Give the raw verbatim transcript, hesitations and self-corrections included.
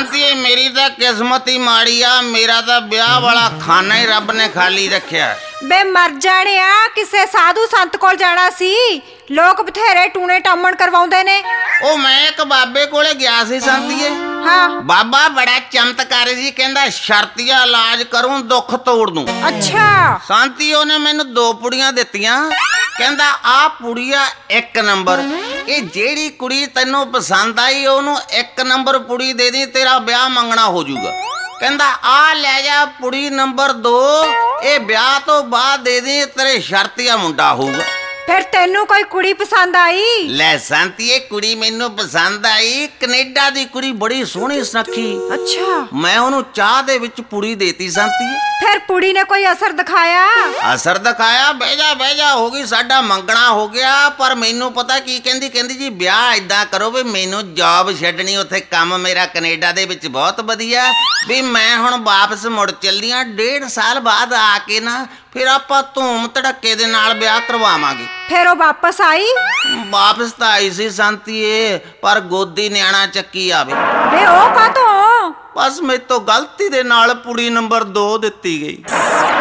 शांति मेरी तो किस्मत ही माड़ी आ, मेरा तो ब्याह वाला खाना ही रब ने खाली रखिया। बे मर जाने आ, किसे साधु संत कोल जाना सी, लोग बथेरे टूने टामण करवाउंदे ने। ओ मैं एक बाबे कोले गया सी शांतिए। हाँ। बाबा बड़ा चमत्कारी जी, कहंदा शर्तिया इलाज करूं दुख तोड़ दूं। अच्छा। शांति ओने मैनू दो पुड़ियां दित्तियां, कहंदा आ पुड़िया एक नंबर, ये जेड़ी कुड़ी तैनू पसंद आई ओनू एक नंबर पुड़ी दे दी, तेरा ब्याह मंगना हो जाऊगा। कहंदा आ ले जा पुड़ी नंबर दो, ये ब्याह तो बाद दे दी, तेरे शर्तिया मुंडा होऊगा। फिर तेनू कोई कुड़ी पसंद आई? ले शांति कुड़ी मैनू पसंद आई, कनेडा दी कुड़ी बड़ी सोहनी सुनखी। अच्छा। मैं ओनू चाह दे विच पुड़ी देती शांति। फिर पुड़ी ने कोई असर दिखाया? असर दिखाया, बेजा बेजा हो गई, साडा मंगना हो गया। पर मैनू पता की कहंदी, कहंदी जी ब्याह इदां करो भी मैनू जॉब छड्डनी, उत्थे काम मेरा कनेडा दे विच बहुत वधिया, भी मैं हुण वापस मुड़ चली आ, डेढ़ साल बाद आके ना फिर आपां धूम धड़के दे नाल ब्याह करवावांगे। फिर वो वापस आई? वापस तो आई सी शांति, पर गोदी न्याणा चक्की आवे। बे ओ कातों? बस मेरे तो गलती दे नाल पुड़ी नंबर दो दित्ती गई।